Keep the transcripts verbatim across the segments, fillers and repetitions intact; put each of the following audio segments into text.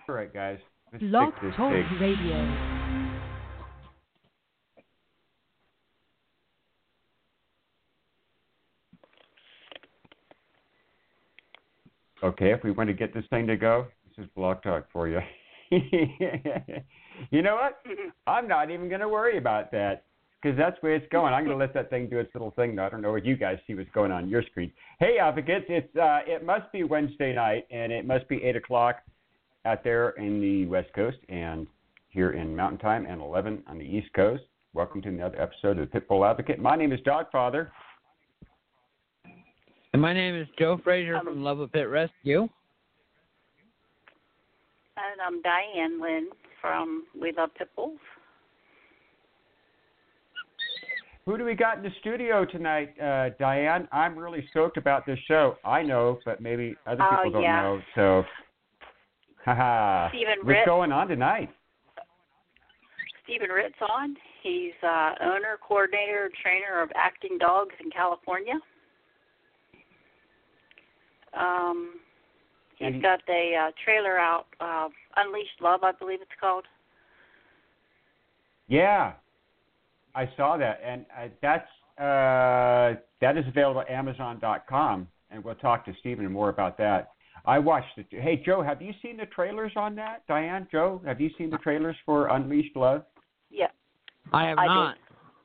All right, guys. Let's Blog fix this Talk thing. Radio. Okay, if we want to get this thing to go, this is Blog Talk for you. You know what? I'm not even going to worry about that because that's where it's going. I'm going to let that thing do its little thing. I don't know what you guys see what's going on your screen. Hey, advocates, it's uh, it must be Wednesday night, and it must be eight o'clock out there in the West Coast and here in Mountain Time and eleven on the East Coast. Welcome to another episode of the Pitbull Advocate. My name is Dogfather. And my name is Joe Frazier um, from Love a Pit Rescue. And I'm Diane Lynn from We Love Pitbulls. Who do we got in the studio tonight, uh, Diane? I'm really stoked about this show. I know, but maybe other people oh, don't yeah. know. So, haha. Stephen What's Ritz. going on tonight? Stephen Ritz on. He's uh, owner, coordinator, trainer of acting dogs in California. Um, he's And he, got a uh, trailer out, uh, Unleashed Love, I believe it's called. Yeah, I saw that, and uh, that's uh, that is available at Amazon dot com, and we'll talk to Stephen more about that. I watched it. Hey, Joe, have you seen the trailers on that? Diane, Joe, have you seen the trailers for Unleashed Love? Yeah. I have I not.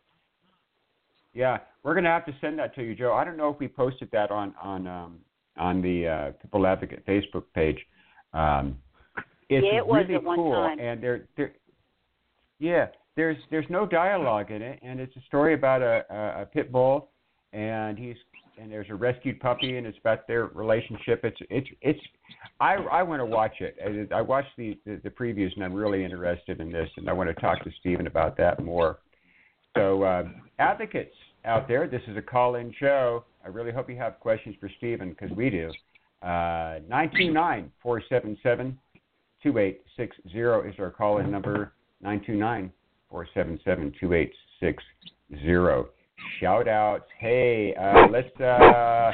Did. Yeah, we're going to have to send that to you, Joe. I don't know if we posted that on on um, on the uh, Pitbull Advocate Facebook page. Um, it's yeah, it was really at one cool, time. and there, there, yeah, there's there's no dialogue in it, and it's a story about a, a, a pit bull, and he's and there's a rescued puppy, and it's about their relationship. It's it's it's. I I want to watch it. I, I watched the, the the previews, and I'm really interested in this, and I want to talk to Stephen about that more. So, uh, advocates out there, this is a call-in show. I really hope you have questions for Stephen, because we do. Uh, nine two nine, four seven seven, two eight six zero is our call-in number, nine two nine, four seven seven, two eight six zero. Shout-outs. Hey, uh, let's, uh,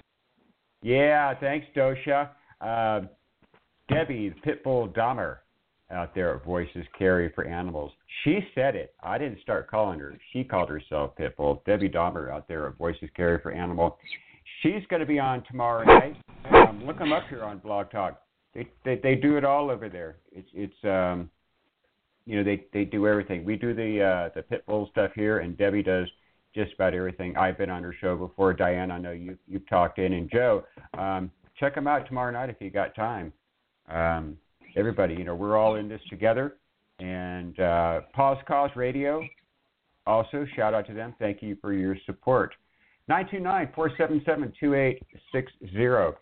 yeah, thanks, Dosha. Uh, Debbie, Pitbull Dahmer out there at Voices Carry for Animals. She said it. I didn't start calling her. She called herself Pitbull. Debbie Dahmer out there at Voices Carry for Animal. She's going to be on tomorrow night. Um, look them up here on Blog Talk. They, they they do it all over there. It's it's um you know they, they do everything. We do the uh, the Pitbull stuff here, and Debbie does just about everything. I've been on her show before. Diane, I know you you've talked in, and Joe. Um, check them out tomorrow night if you got time. Um, Everybody, you know, we're all in this together. And uh, Pause Cause Radio, also, shout out to them. Thank you for your support. nine two nine, four seven seven, two eight six zero.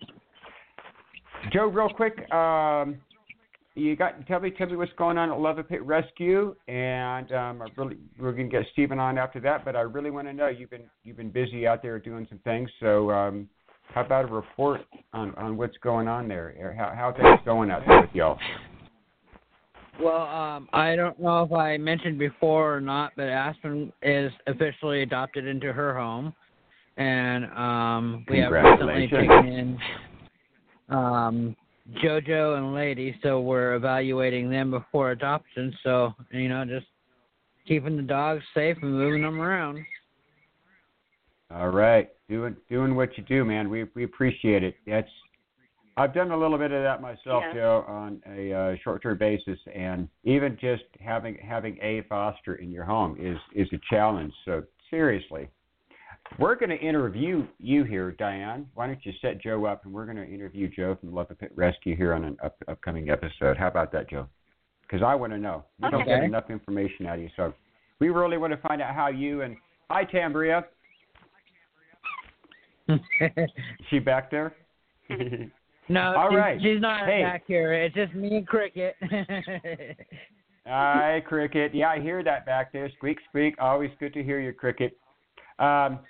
Joe, real quick, um, you got tell me tell me what's going on at Love a Pit Rescue, and um, I really we're going to get Stephen on after that. But I really want to know you've been you've been busy out there doing some things, so. Um, How about a report on, on what's going on there? How how things going out there with y'all? Well, um, I don't know if I mentioned before or not, but Aspen is officially adopted into her home, and um, we have recently taken in um, JoJo and Lady, so we're evaluating them before adoption. So you know, just keeping the dogs safe and moving them around. All right, doing doing what you do, man. We we appreciate it. That's I've done a little bit of that myself, yeah. Joe, on a uh, short-term basis, and even just having having a foster in your home is is a challenge. So seriously, we're going to interview you here, Diane. Why don't you set Joe up, and we're going to interview Joe from Love a Pit Rescue here on an up, upcoming episode. How about that, Joe? Because I want to know. We okay. don't get enough information out of you, so we really want to find out how you and hi, Tambria. She back there? No, All she's, right. she's not hey. back here. It's just me and Cricket. Hi, Cricket. Yeah, I hear that back there. Squeak, squeak. Always good to hear you, Cricket. Um,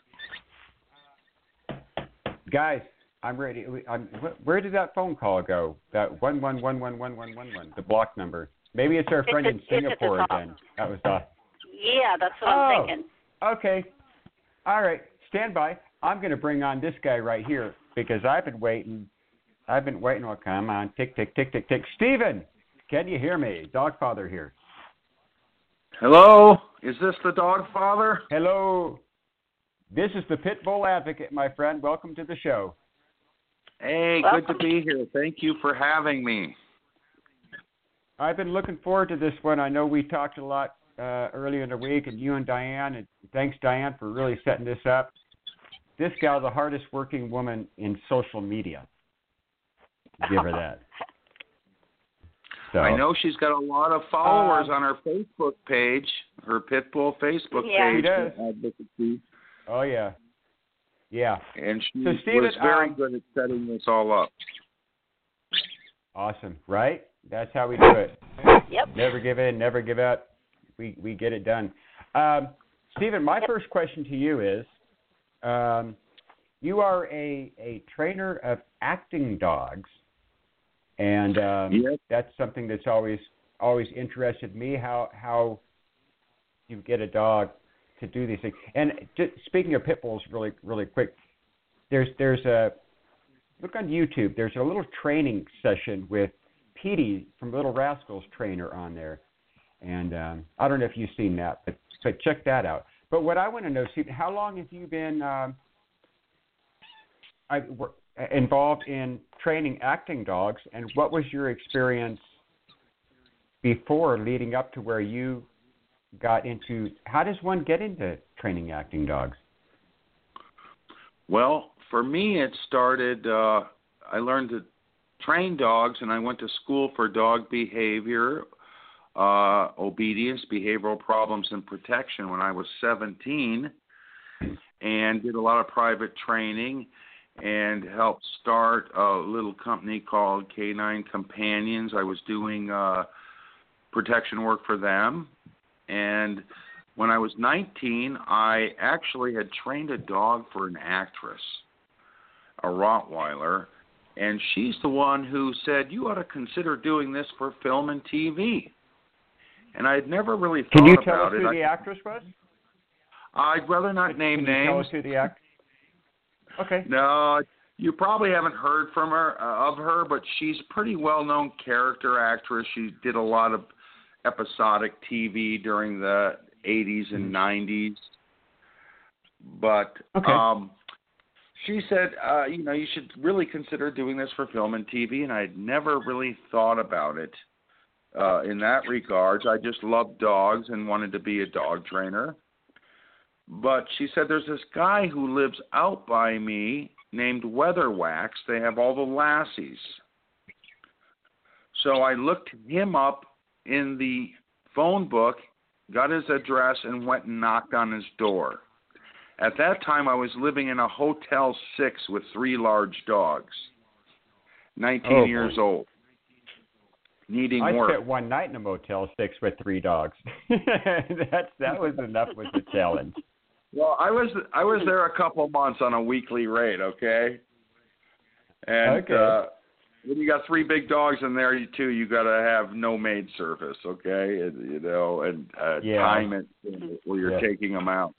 guys, I'm ready. I'm, where did that phone call go? That one one one one one one one one. The block number. Maybe it's our friend it's in a, Singapore again. That was the. Yeah, that's what oh, I'm thinking. Okay. All right. Stand by. I'm going to bring on this guy right here because I've been waiting. I've been waiting. Oh, come on. Tick, tick, tick, tick, tick. Stephen, Can you hear me? Dogfather here. Hello, is this the Dogfather? Hello. This is the Pit Bull Advocate, my friend. Welcome to the show. Hey, Welcome. good to be here. Thank you for having me. I've been looking forward to this one. I know we talked a lot uh, earlier in the week, and you and Diane, and thanks, Diane, for really setting this up. This gal's the hardest working woman in social media. Give her that. So. I know she's got a lot of followers um, on her Facebook page, her Pitbull Facebook yeah. page. She does. Advocacy. Oh, yeah. Yeah. And she so, Steven, was very um, good at setting this all up. Awesome, right? That's how we do it. Yep. Never give in, never give up. We we get it done. Um, Steven, my yep. first question to you is, um, you are a, a trainer of acting dogs. And um, yes. that's something that's always always interested me, how how you get a dog to do these things. And just, speaking of pit bulls, really really quick, there's there's a look on YouTube. There's a little training session with Petey from Little Rascals trainer on there, and um, I don't know if you've seen that, but but check that out. But what I want to know, Steve, how long have you been um, I, involved in training acting dogs, and what was your experience before leading up to where you got into, how does one get into training acting dogs? Well, for me it started, uh, I learned to train dogs, and I went to school for dog behavior, uh, obedience, behavioral problems, and protection when I was seventeen, and did a lot of private training and helped start a little company called K nine Companions. I was doing uh, protection work for them. And when I was nineteen, I actually had trained a dog for an actress, a Rottweiler, and she's the one who said, you ought to consider doing this for film and T V. And I had never really thought Can you about tell us it. who I, the actress was? I'd rather not name Can you names. tell us who the actress? Okay. No, you probably haven't heard from her uh, of her, but she's a pretty well-known character actress. She did a lot of episodic T V during the eighties and nineties. But okay. um, she said, uh, you know, you should really consider doing this for film and T V, and I had never really thought about it uh, in that regard. I just loved dogs and wanted to be a dog trainer. But she said, there's this guy who lives out by me named Weatherwax. They have all the Lassies. So I looked him up in the phone book, got his address, and went and knocked on his door. At that time, I was living in a Hotel six with three large dogs, nineteen oh, years boy. old, needing I work. spent one night in a Motel six with three dogs. That's, that was enough with the challenge. Well, I was I was there a couple months on a weekly rate, okay? And okay. uh, when you got three big dogs in there, you too, you got to have no maid service, okay? And, you know, and uh, yeah. time it while you're yeah. taking them out.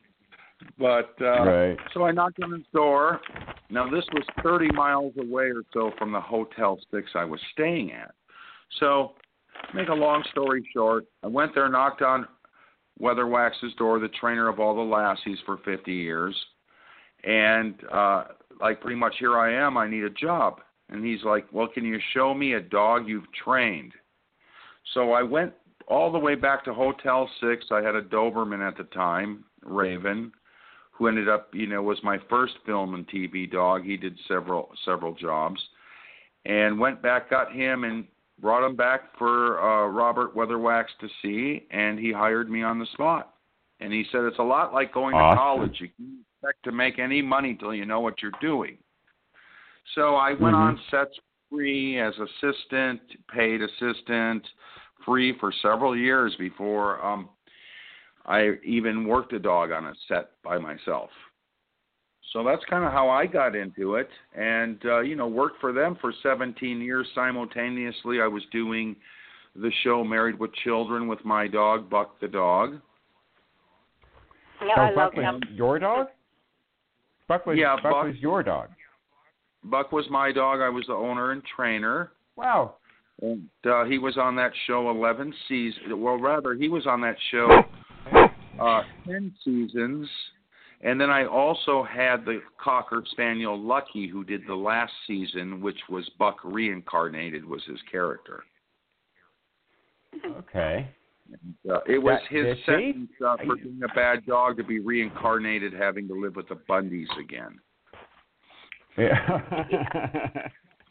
But uh, right. so I knocked on his door. Now this was thirty miles away or so from the Hotel six I was staying at. So, to make a long story short, I went there, knocked on Weatherwax's door, the trainer of all the Lassies for fifty years, and uh, like pretty much here I am, I need a job. And he's like, well, can you show me a dog you've trained? So I went all the way back to Hotel six. I had a Doberman at the time, Raven, who ended up, you know, was my first film and T V dog. He did several several jobs, and went back, got him, and brought him back for uh, Robert Weatherwax to see, and he hired me on the spot. And he said, it's a lot like going awesome. to college. You can't expect to make any money till you know what you're doing. So I went mm-hmm. on sets free as assistant, paid assistant, free for several years before um, I even worked a dog on a set by myself. So that's kind of how I got into it, and, uh, you know, worked for them for seventeen years simultaneously. I was doing the show Married with Children with my dog, Buck the dog. Yeah, so I Buck love was him. your dog? Buck was, yeah, Buck Buck, was your dog. Buck was my dog. I was the owner and trainer. Wow. And uh, he was on that show eleven seasons. Well, rather, he was on that show uh, ten seasons. And then I also had the Cocker Spaniel Lucky, who did the last season, which was Buck Reincarnated, was his character. Okay. And, uh, it was that, his sentence uh, for being a bad dog to be reincarnated, having to live with the Bundys again. Yeah.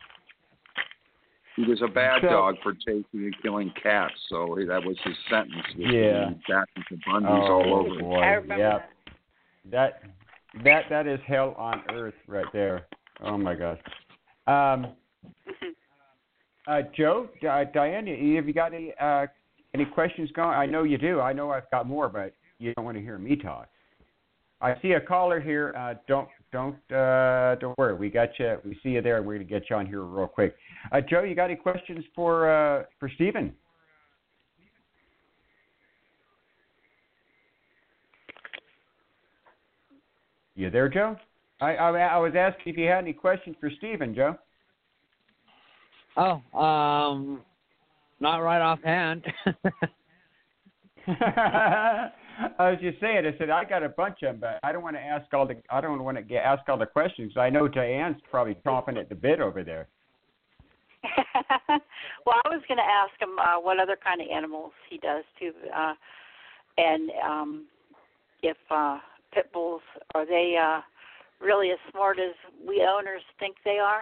He was a bad so, dog for chasing and killing cats, so that was his sentence. Yeah. Back into Bundys oh, all over. Boy. I remember Yep. that. That that is hell on earth right there. Oh my gosh. Um, uh, Joe, uh, Diane, have you got any uh, any questions going? I know you do. I know I've got more, but you don't want to hear me talk. I see a caller here. Uh, don't don't uh, don't worry. We got you. We see you there. We're gonna get you on here real quick. Uh, Joe, you got any questions for uh, for Stephen? You there, Joe? I, I I was asking if you had any questions for Stephen, Joe. Oh, um, not right offhand. I was just saying. I said I got a bunch of them, but I don't want to ask all the I don't want to get, ask all the questions. I know Diane's probably chomping at the bit over there. Well, I was going to ask him uh, what other kind of animals he does too, uh, and um, if uh, pit bulls are they uh, really as smart as we owners think they are?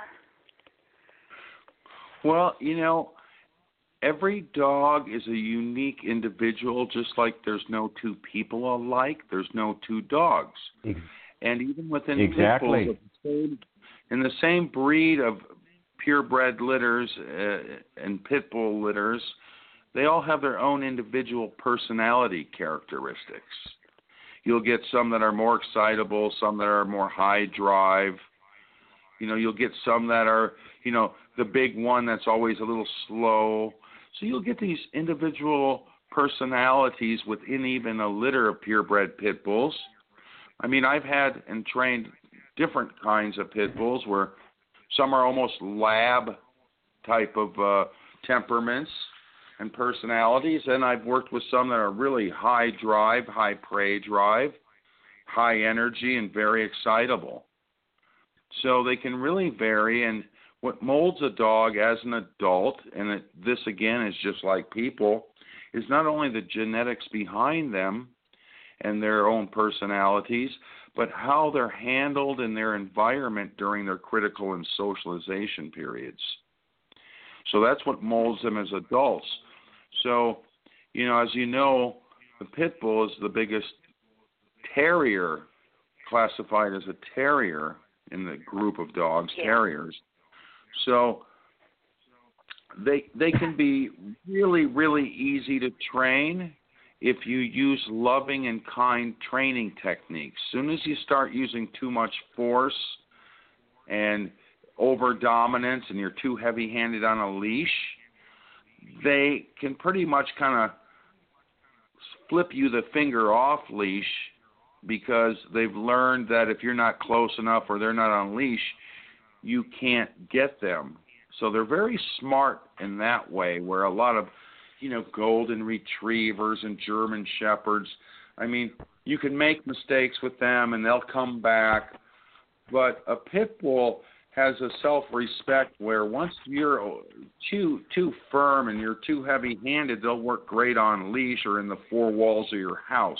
Well, you know, every dog is a unique individual, just like there's no two people alike. There's no two dogs. And even within exactly. pit bulls, in the same breed of purebred litters uh, and pit bull litters, they all have their own individual personality characteristics. You'll get some that are more excitable, some that are more high drive. You know, you'll get some that are, you know, the big one that's always a little slow. So you'll get these individual personalities within even a litter of purebred pit bulls. I mean, I've had and trained different kinds of pit bulls where some are almost lab type of uh, temperaments and personalities, and I've worked with some that are really high drive, high prey drive, high energy, and very excitable. So they can really vary, and what molds a dog as an adult, and it, this again is just like people, is not only the genetics behind them and their own personalities, but how they're handled in their environment during their critical and socialization periods. So that's what molds them as adults. So, you know, as you know, the pit bull is the biggest terrier, classified as a terrier in the group of dogs, yeah. terriers. So they they can be really, really easy to train if you use loving and kind training techniques. As soon as you start using too much force and over dominance and you're too heavy-handed on a leash, they can pretty much kind of flip you the finger off leash because they've learned that if you're not close enough or they're not on leash, you can't get them. So they're very smart in that way, where a lot of, you know, golden retrievers and German shepherds, I mean, you can make mistakes with them and they'll come back. But a pit bull has a self-respect where once you're too too firm and you're too heavy-handed, they'll work great on leash or in the four walls of your house.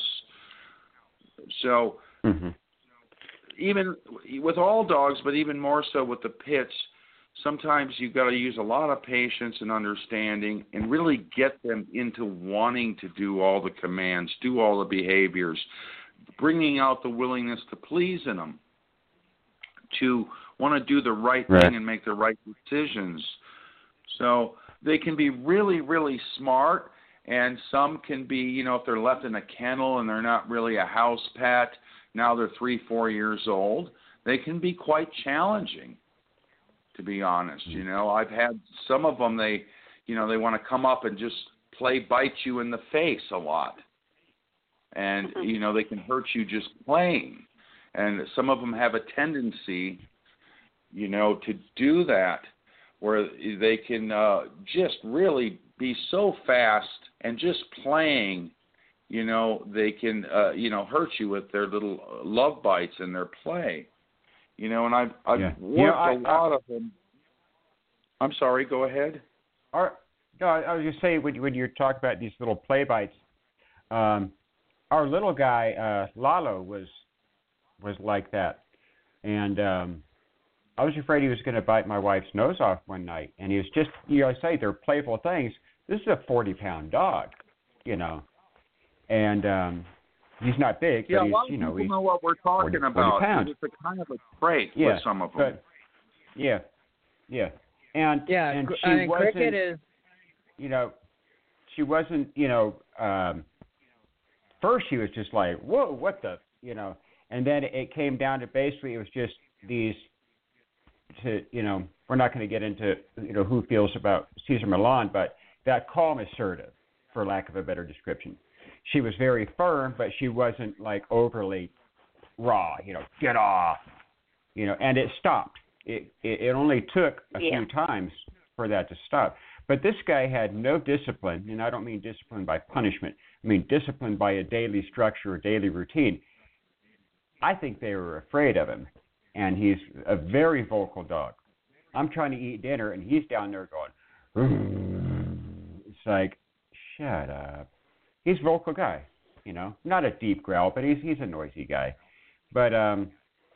So mm-hmm. even with all dogs, but even more so with the pits, sometimes you've got to use a lot of patience and understanding and really get them into wanting to do all the commands, do all the behaviors, bringing out the willingness to please in them, to want to do the right, right thing and make the right decisions. So they can be really, really smart, and some can be, you know, if they're left in a kennel and they're not really a house pet, now they're three, four years old, they can be quite challenging, to be honest. You know, I've had some of them, they, you know, they want to come up and just play bite you in the face a lot. And, you know, they can hurt you just playing. And some of them have a tendency, you know, to do that, where they can uh, just really be so fast and just playing, you know, they can, uh, you know, hurt you with their little love bites and their play, you know, and I've, I've yeah. worked you know, I, a lot I, of them. I'm sorry, go ahead. Our, no, I was just saying when, when you talk about these little play bites, um, our little guy, uh, Lalo, was was like that. And um, I was afraid he was going to bite my wife's nose off one night. And he was just, you know, I say they're playful things. This is a forty-pound dog, you know. And um, he's not big, yeah, but he's, a lot of you know, people he's know what we're talking forty, about. forty pounds. It's a kind of a trait yeah, with some of them. But, yeah, yeah. And, Yeah, and she I mean, wasn't, cricket is. you know, she wasn't, you know, um, first she was just like, whoa, what the, you know, and then it came down to basically it was just these, to, you know, we're not going to get into, you know, who feels about Cesar Millan, but that calm assertive, for lack of a better description. She was very firm, but she wasn't like overly raw, you know, get off, you know, and it stopped. It, it, it only took a yeah. few times for that to stop. But this guy had no discipline, and I don't mean discipline by punishment. I mean discipline by a daily structure or daily routine. I think they were afraid of him, and he's a very vocal dog. I'm trying to eat dinner, and he's down there going, it's like, shut up. He's a vocal guy, you know, not a deep growl, but he's he's a noisy guy. But um,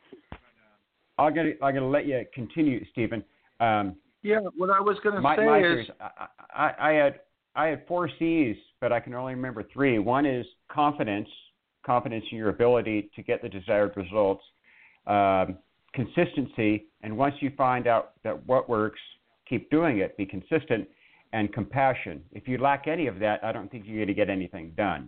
I'm gonna I'm gonna let you continue, Stephen. Um, Yeah, what I was going to my, say my is, theories, I, I, I had I had four C's, but I can only remember three. One is confidence, confidence in your ability to get the desired results, um, consistency, and once you find out that what works, keep doing it, be consistent, and compassion. If you lack any of that, I don't think you're going to get anything done.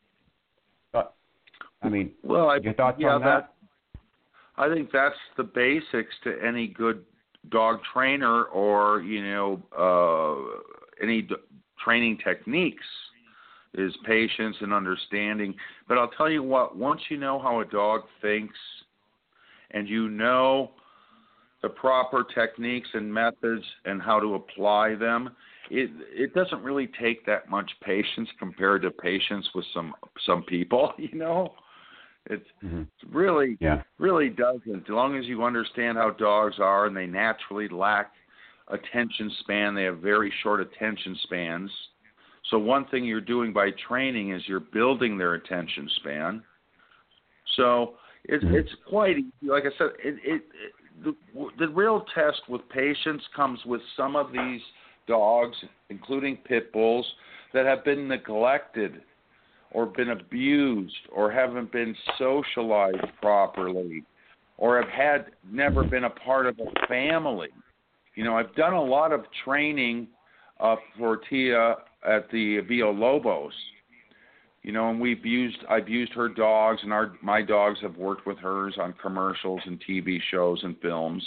But I mean, well, I, your thoughts yeah, on that? that? I think that's the basics to any good dog trainer, or you know, uh, any d- training techniques, is patience and understanding. But I'll tell you what, once you know how a dog thinks and you know the proper techniques and methods and how to apply them, it it doesn't really take that much patience compared to patience with some some people, you know. It mm-hmm. really, yeah. really doesn't. As long as you understand how dogs are and they naturally lack attention span, they have very short attention spans. So one thing you're doing by training is you're building their attention span. So it's mm-hmm. it's quite easy. Like I said, it, it, it the, the real test with patience comes with some of these dogs, including pit bulls, that have been neglected or been abused or haven't been socialized properly or have had never been a part of a family. You know, I've done a lot of training uh, for Tia at the Villalobos, you know, and we've used, I've used her dogs, and our my dogs have worked with hers on commercials and T V shows and films.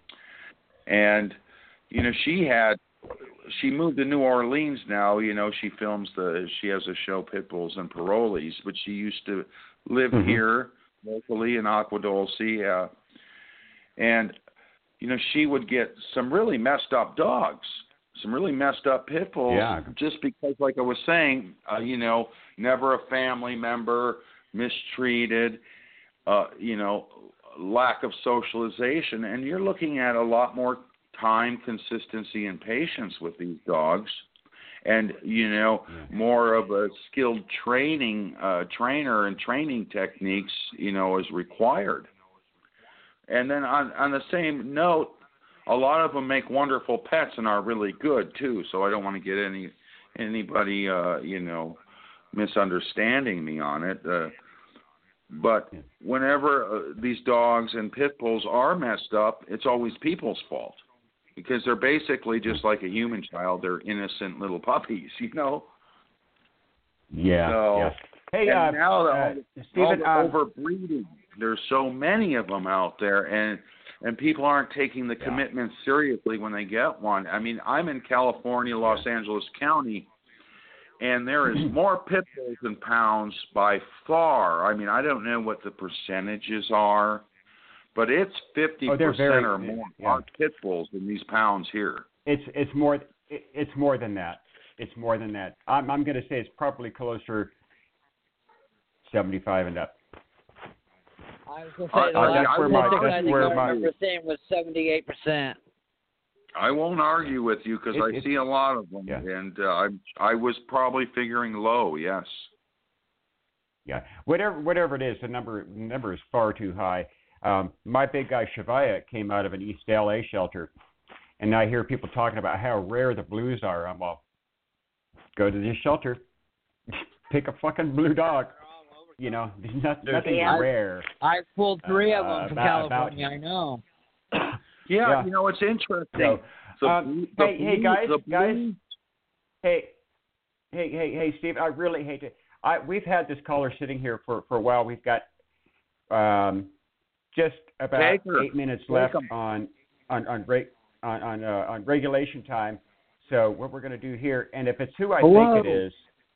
And, you know, she had, she moved to New Orleans now. You know, she films the, she has a show, Pit Bulls and Parolees, but she used to live mm-hmm. here locally in Agua Dulce. Uh, and, you know, she would get some really messed up dogs, some really messed up pit bulls, yeah. just because, like I was saying, uh, you know, never a family member, mistreated, uh, you know, lack of socialization. And you're looking at a lot more time, consistency, and patience with these dogs, and you know, yeah. more of a skilled training uh, trainer and training techniques, you know, is required. And then on on the same note, a lot of them make wonderful pets and are really good too. So I don't want to get any anybody uh, you know, misunderstanding me on it. Uh, but yeah. whenever uh, these dogs and pit bulls are messed up, it's always people's fault. Because they're basically just like a human child. They're innocent little puppies, you know? Yeah. So, yeah. Hey, and uh, now the, uh, all Stephen, the um, overbreeding, there's so many of them out there, and and people aren't taking the yeah. commitment seriously when they get one. I mean, I'm in California, Los yeah. Angeles County, and there is more pit bulls than pounds by far. I mean, I don't know what the percentages are, but it's fifty percent oh, very, or more yeah. are pit bulls in these pounds here. it's it's more it, it's more than that. It's more than that. I'm I'm going to say it's probably closer seventy-five and up. I was going to say the I- last I- statistic I- I, that's think I where my- remember seeing was seventy-eight percent. I won't argue with you because It- I it- see a lot of them, yeah. and uh, I I was probably figuring low. Yes. Yeah, whatever whatever it is, the number the number is far too high. Um, my big guy Shavaya came out of an East L A shelter, and I hear people talking about how rare the blues are. I'm all, go to this shelter, pick a fucking blue dog. You know, there's not, nothing Yeah. rare. I pulled three of Uh, them from about- California. I know. Yeah, Yeah. you know it's interesting. So, The um, blue- the hey, hey blue- guys, the guys, blue- hey, hey, hey, hey, Steve, I really hate to. I we've had this caller sitting here for, for a while. We've got um, just about Take her. eight minutes Take left 'em. on on on reg, on on, uh, on regulation time. So what we're going to do here, and if it's who I Hello. think it is,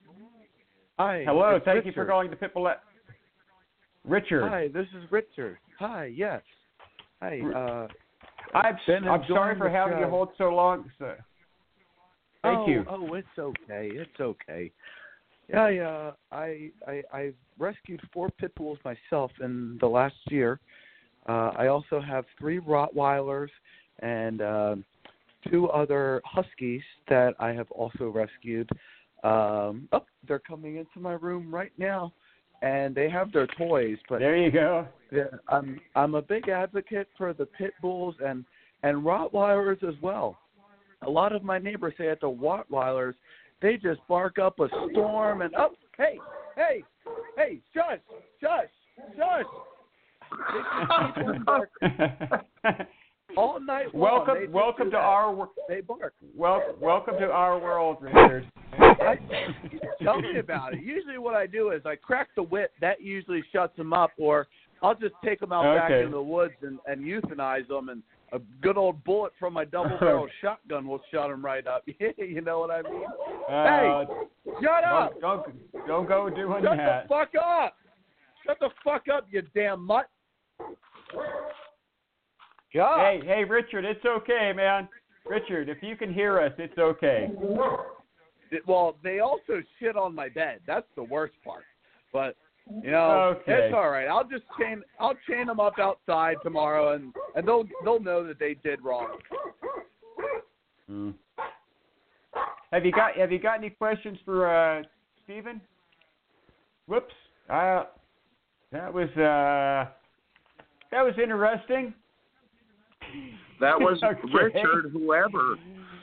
Hi. hello, it's thank you for Richard. calling the Pitbull. Richard, Hi, this is Richard. Hi, yes. Hi. Uh, I'm been I'm sorry enjoying for the having you show. hold so long. So, thank oh, you. Oh, it's okay. It's okay. Yeah, I, uh, I, I, I rescued four pit bulls myself in the last year. Uh, I also have three Rottweilers and uh, two other Huskies that I have also rescued. Um, oh, they're coming into my room right now, and they have their toys. But There you go. yeah, I'm I'm a big advocate for the pit bulls and and Rottweilers as well. A lot of my neighbors say at the Rottweilers, they just bark up a storm and oh, hey, hey, hey, shush, shush, shush. They just keep on bark all night long. welcome, They just welcome do to that. our wor- They bark. well, welcome to our world, Richard. I, tell me about it. Usually, what I do is I crack the whip. That usually shuts them up, or I'll just take them out back Okay. in the woods and, and euthanize them, and a good old bullet from my double-barrel shotgun will shut them right up. You know what I mean? Uh, Shut up! don't, don't don't go doing Shut that. the fuck up! Shut the fuck up, you damn mutt! God. Hey, hey, Richard, it's okay, man. Richard, if you can hear us, it's okay. Well, they also shit on my bed. That's the worst part. But you know, Okay. it's all right. I'll just chain. I'll chain them up outside tomorrow, and, and they'll they'll know that they did wrong. Hmm. Have you got Have you got any questions for uh, Stephen? Whoops. Uh, that was uh, that was interesting. That was Okay. Richard, whoever.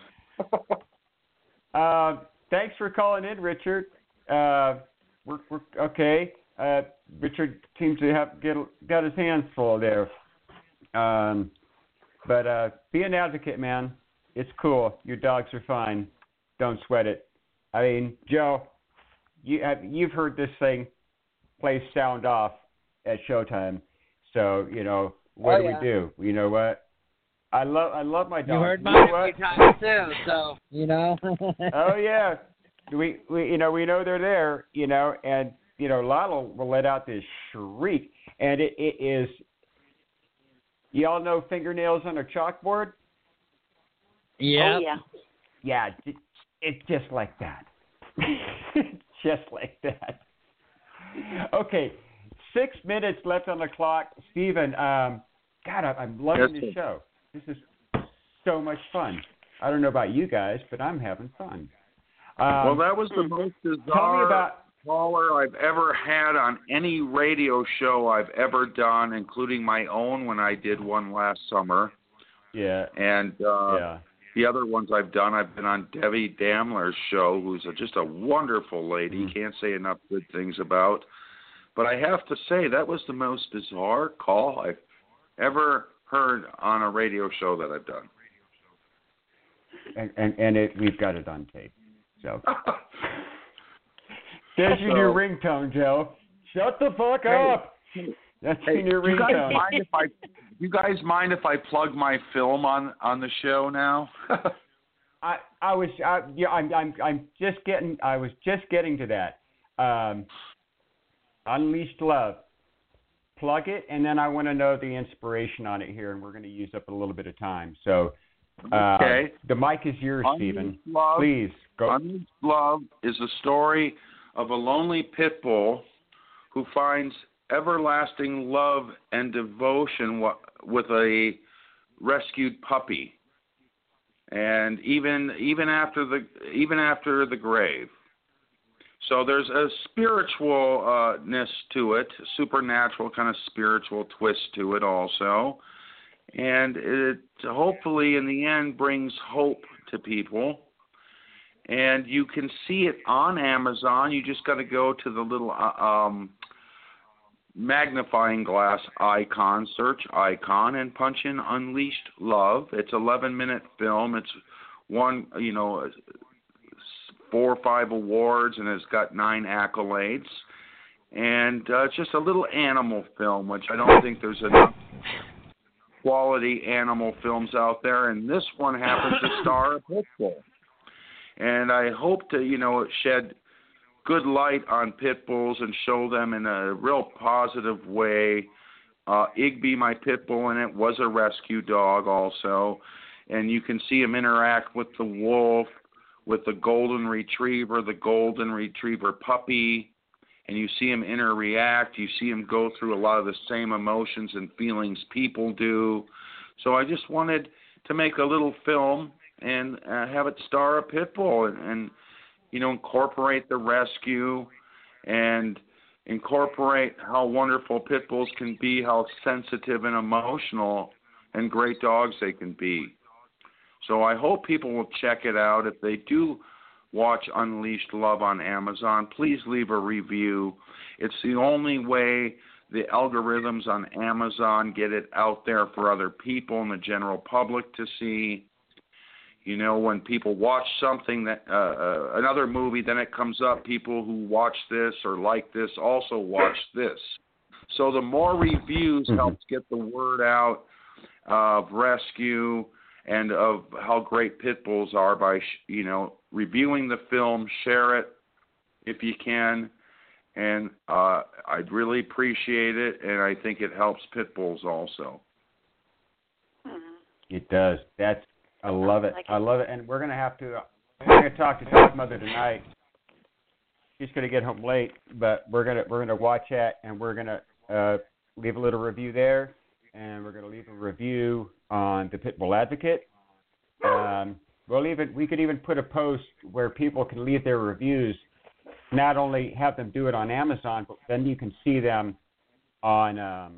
Uh, thanks for calling in, Richard. Uh, we're, we're okay. Uh, Richard seems to have get, got his hands full there. Um, but uh, be an advocate, man. It's cool. Your dogs are fine. Don't sweat it. I mean, Joe, you have, you've heard this thing play sound off at Showtime. So you know what Oh, do yeah. we do? You know what? I love I love my dogs. You heard You know mine a what? few times too, so you know. Oh yeah, we we you know we know they're there, you know, and you know Lalo will let out this shriek, and it, it is. Y'all know fingernails on a chalkboard? Yeah. Oh, yeah. Yeah, it- it's just like that. Just like that. Okay, six minutes left on the clock, Stephen. Um, God, I, I'm loving Yes, this sir. show. This is so much fun. I don't know about you guys, but I'm having fun. Um, Well, that was the most tell me bizarre about. caller I've ever had on any radio show I've ever done, including my own when I did one last summer. Yeah. And uh, Yeah. the other ones I've done, I've been on Debbie Damler's show, who's a, just a wonderful lady. Mm. Can't say enough good things about. But I have to say, that was the most bizarre call I've ever heard on a radio show that I've done. And and, and it, we've got it on tape. So there's your new ringtone, Joe. Shut the fuck Hey. up. That's Hey, your new you guys ringtone. mind if I you guys mind if I plug my film on on the show now? I I was I, yeah I'm I'm I'm just getting I was just getting to that. Um, Unleashed Love. Plug it, and then I want to know the inspiration on it here, and we're going to use up a little bit of time. So Okay. Uh, the mic is yours, Stephen. Love, Please go. Unleashed Love is a story of a lonely pit bull who finds everlasting love and devotion with a rescued puppy, and even even after the even after the grave. So there's a spiritualness to it, supernatural kind of spiritual twist to it also. And it hopefully in the end brings hope to people. And you can see it on Amazon. You just got to go to the little uh, um, magnifying glass icon, search icon, and punch in Unleashed Love. It's an eleven minute film. It's one, you know, four or five awards, and it's got nine accolades. And uh, it's just a little animal film, which I don't think there's enough quality animal films out there. And this one happens to star a pit bull. And I hope to, you know, shed good light on pit bulls and show them in a real positive way. Uh, Igby, my pit bull in it, was a rescue dog also. And you can see him interact with the wolf, with the golden retriever, the golden retriever puppy, and you see him interact. You see him go through a lot of the same emotions and feelings people do. So I just wanted to make a little film and uh, have it star a pit bull and, and, you know, incorporate the rescue and incorporate how wonderful pit bulls can be, how sensitive and emotional and great dogs they can be. So I hope people will check it out. If they do watch Unleashed Love on Amazon, please leave a review. It's the only way the algorithms on Amazon get it out there for other people and the general public to see. You know, when people watch something, that uh, uh, another movie, then it comes up, people who watch this or like this also watch this. So the more reviews mm-hmm. helps get the word out of rescue and of how great pit bulls are by, you know, reviewing the film. Share it if you can, and uh, I'd really appreciate it, and I think it helps pit bulls also. It does. That's I love it. I love it, and we're gonna have to. I'm gonna talk to Dog Mother tonight. She's gonna get home late, but we're gonna we're gonna watch it, and we're gonna uh, leave a little review there, and we're gonna leave a review on the Pit Bull Advocate. Um, we'll even we could even put a post where people can leave their reviews. Not only have them do it on Amazon, but then you can see them on um,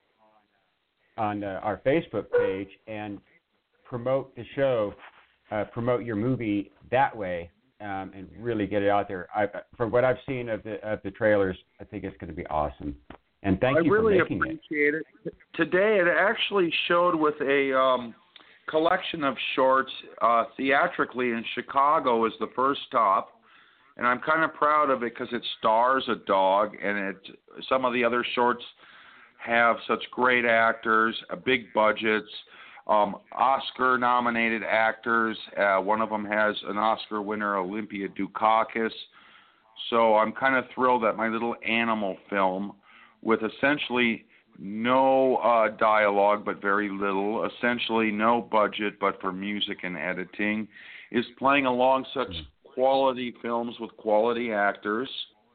on uh, our Facebook page and promote the show, uh, promote your movie that way, um, and really get it out there. I, from what I've seen of the of the trailers, I think it's going to be awesome. And thank I you really for making it. I really appreciate it. Today it actually showed with a um, collection of shorts uh, theatrically in Chicago as the first stop. And I'm kind of proud of it because it stars a dog, and it. Some of the other shorts have such great actors, uh, big budgets, um, Oscar-nominated actors. Uh, one of them has an Oscar winner, Olympia Dukakis. So I'm kind of thrilled that my little animal film, with essentially no uh, dialogue but very little, essentially no budget but for music and editing, is playing along such quality films with quality actors.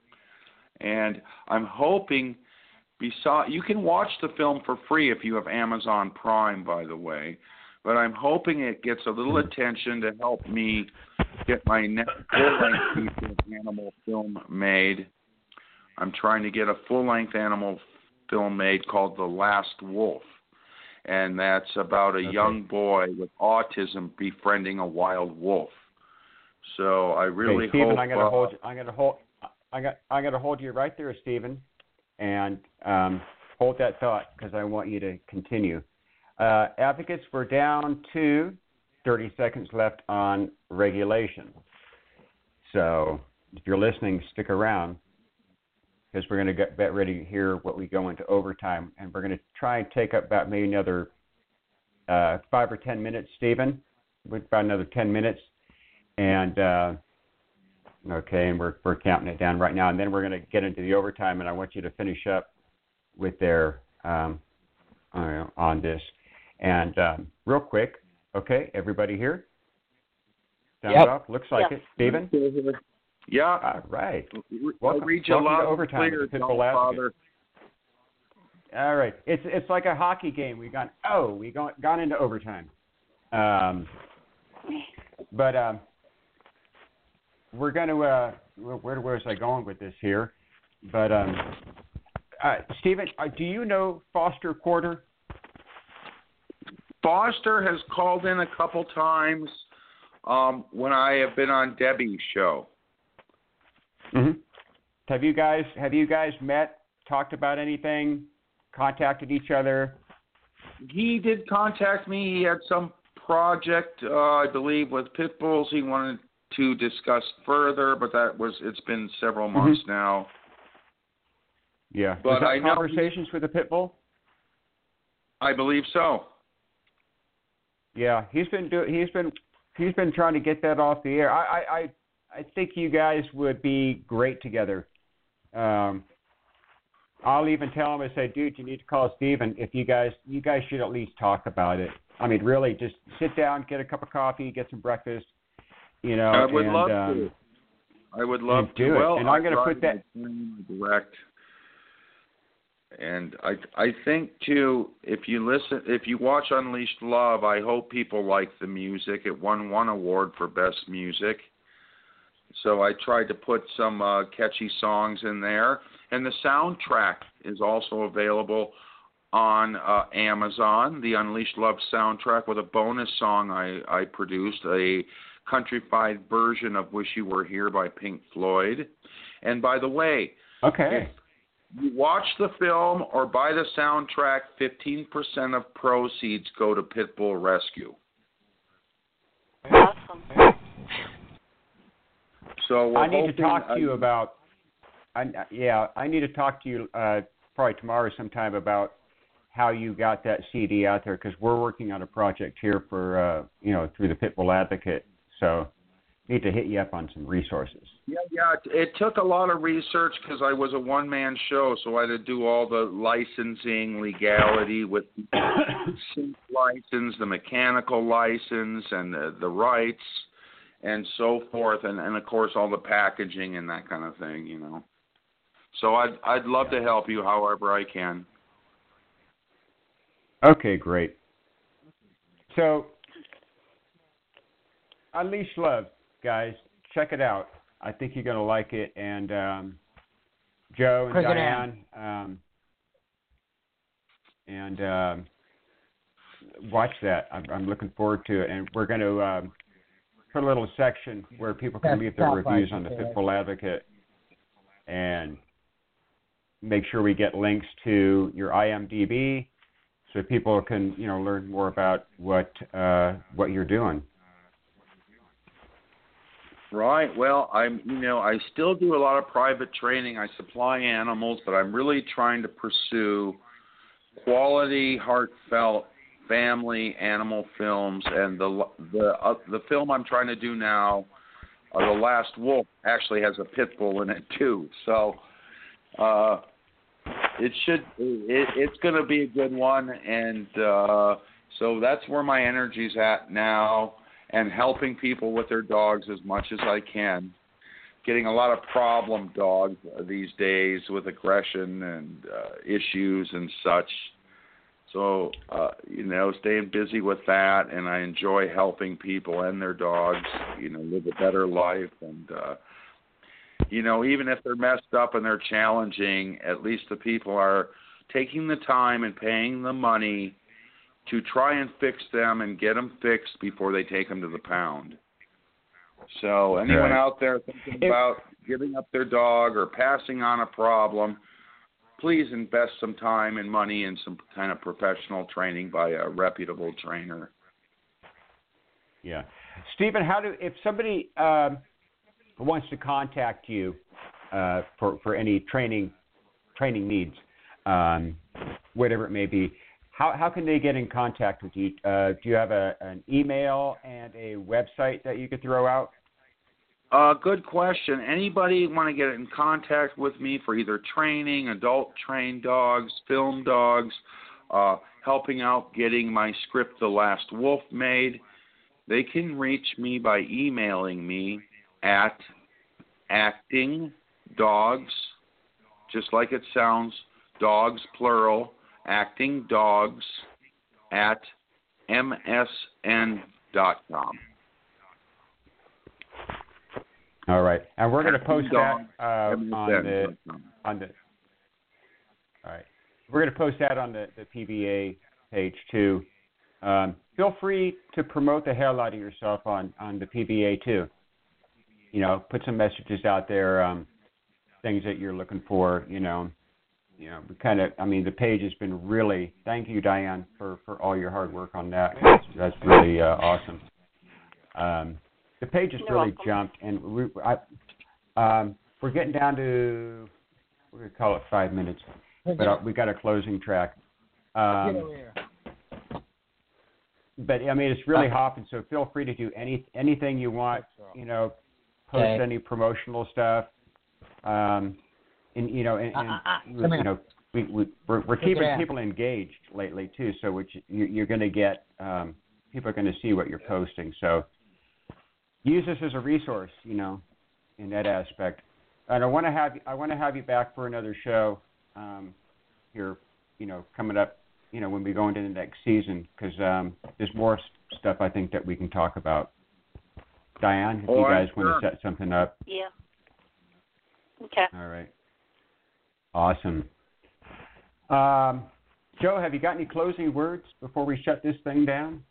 And I'm hoping, besides, you can watch the film for free if you have Amazon Prime, by the way, but I'm hoping it gets a little attention to help me get my next full-length animal film made. I'm trying to get a full-length animal film made called The Last Wolf, and that's about a okay. young boy with autism befriending a wild wolf. So I really hey, Stephen, hope. I'm going to uh, hold. I'm going to hold. I got. I'm going to hold you right there, Stephen, and um, hold that thought because I want you to continue. Uh, advocates, we're down to thirty seconds left on regulation. So if you're listening, stick around because we're going to get ready to hear what we go into overtime, and we're going to try and take up about maybe another uh, five or ten minutes, Stephen. With about another ten minutes. And uh, okay, and we're we're counting it down right now, and then we're going to get into the overtime, and I want you to finish up with their um, uh, on this. And um, real quick, Okay, everybody here? Sounds Yep. off? Looks like Yes. it. Stephen? Yeah. All right. I Welcome, read you welcome loud to and Overtime clear, with the Pitbull Godfather. Advocate. All right. It's it's like a hockey game. We got oh, we gone gone into overtime. Um, but um, we're going to uh, where where was I going with this here? But um, uh, Stephen, uh, do you know Foster Quarter? Foster has called in a couple times um, when I have been on Debbie's show. Mm-hmm. Have you guys have you guys met, talked about anything, contacted each other? He did contact me. He had some project, uh, I believe, with pit bulls he wanted to discuss further, but that was it's been several months Mm-hmm. now. Yeah. But Was that I know conversations with the pit bull? I believe so. Yeah, he's been do, he's been he's been trying to get that off the air. I I I, I think you guys would be great together. Um, I'll even tell him, I say, dude, you need to call Steven if you guys you guys should at least talk about it. I mean, really, just sit down, get a cup of coffee, get some breakfast. You know, I would and, love um, to. I would love do to. it. Well, And I'm going to I put that. direct. And I I think too, if you listen, if you watch Unleashed Love, I hope people like the music. It won one award for best music. So I tried to put some uh, catchy songs in there, and the soundtrack is also available on uh, Amazon. The Unleashed Love soundtrack with a bonus song I I produced, a countrified version of "Wish You Were Here" by Pink Floyd. And by the way, Okay. if you watch the film or buy the soundtrack, fifteen percent of proceeds go to Pitbull Rescue. Awesome. So we're I need to hoping- talk to you about. I, yeah, I need to talk to you uh, probably tomorrow sometime about how you got that C D out there, because we're working on a project here for uh, you know through the Pitbull Advocate. So need to hit you up on some resources. Yeah, yeah. It, it took a lot of research because I was a one-man show, so I had to do all the licensing, legality with the sync license, the mechanical license, and the, the rights, and so forth, and, and of course all the packaging and that kind of thing, you know. So I'd I'd love to help you however I can. Okay, great. So, Unleash Love, guys, check it out. I think you're going to like it. And um, Joe and Cricket Diane, um, and um, watch that. I'm, I'm looking forward to it. And we're going to um, put a little section where people can leave their reviews on the Pitbull Advocate, and make sure we get links to your I M D B so people can, you know, learn more about what uh, what you're doing. Right. Well, I'm, you know, I still do a lot of private training. I supply animals, but I'm really trying to pursue quality, heartfelt family animal films. And the the uh, the film I'm trying to do now, uh, The Last Wolf, actually has a pit bull in it too. So uh, it should it, it's going to be a good one. And uh, so that's where my energy's at now. And helping people with their dogs as much as I can. Getting a lot of problem dogs these days with aggression and uh, issues and such. So, uh, you know, staying busy with that, and I enjoy helping people and their dogs, you know, live a better life. And, uh, you know, even if they're messed up and they're challenging, at least the people are taking the time and paying the money to try and fix them and get them fixed before they take them to the pound. So anyone Right. out there thinking about giving up their dog or passing on a problem, please invest some time and money in some kind of professional training by a reputable trainer. Yeah. Stephen, how do if somebody um, wants to contact you uh, for for any training training needs, um, whatever it may be, how how can they get in contact with you? Uh, do you have a an email and a website that you could throw out? Uh, good question. Anybody want to get in contact with me for either training, adult trained dogs, film dogs, uh, helping out getting my script The Last Wolf made, they can reach me by emailing me at acting dogs, just like it sounds, dogs plural, acting dogs at m s n dot com. All right, and we're going to post that uh, on the on the. All right, we're going to post that on the, the P B A page too. Um, feel free to promote the hell out of yourself on, on the P B A too. You know, put some messages out there, um, things that you're looking for. You know, you know, we kind of. I mean, the page has been really. Thank you, Diane, for, for all your hard work on that. That's, that's really uh, awesome. Um, the page has You're really welcome. jumped, and we, I, um, we're getting down to. We're going to call it five minutes. But uh, we got a closing track. Um, but I mean, it's really hopping. So feel free to do any anything you want. You know, post Okay. any promotional stuff. Um, and you know, and, and Uh, uh, uh, you come know, we, we we're, we're Take keeping it out. people engaged lately too. So which you, you're going to get, um, people are going to see what you're posting. So use this as a resource. You know, in that aspect. And I want to have I want to have you back for another show. Um, here, you know, coming up, you know, when we go into the next season, because um, there's more st- stuff I think that we can talk about. Diane, if Oh, you I'm guys want sure. to set something up. Yeah. Okay. All right. Awesome. Um, Joe, have you got any closing words before we shut this thing down?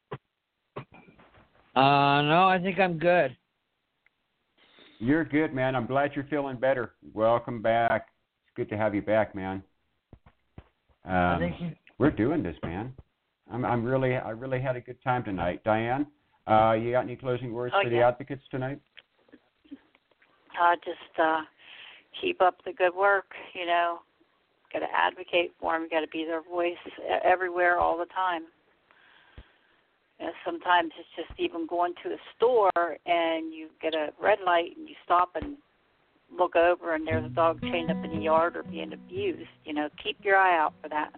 Uh, no, I think I'm good. You're good, man. I'm glad you're feeling better. Welcome back. It's good to have you back, man. I Um, think you, we're doing this, man. I'm, I'm really, I really had a good time tonight. Diane, uh, you got any closing words Oh, for the yeah. advocates tonight? Uh, just uh, keep up the good work. You know, got to advocate for them. Got to be their voice e- everywhere, all the time. You know, sometimes it's just even going to a store and you get a red light and you stop and look over and there's a dog chained up in the yard or being abused. You know, keep your eye out for that.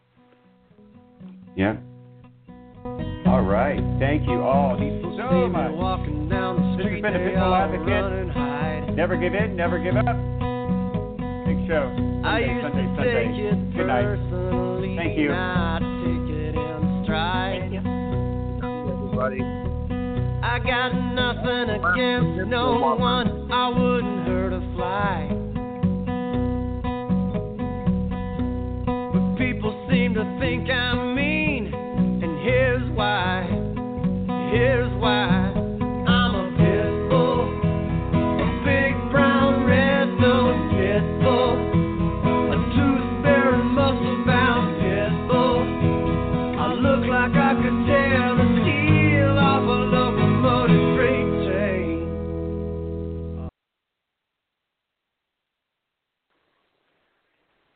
Yeah. All right. Thank you all so much. Walking down the This has street, been a they Pitbull all Advocate. run and hide. Never give in, never give up. Big show. I Sunday, used Sunday, to Sunday. take it Good night. personally. Thank you. Now I take it in stride. Thank you. Everybody. I got nothing against no one. I would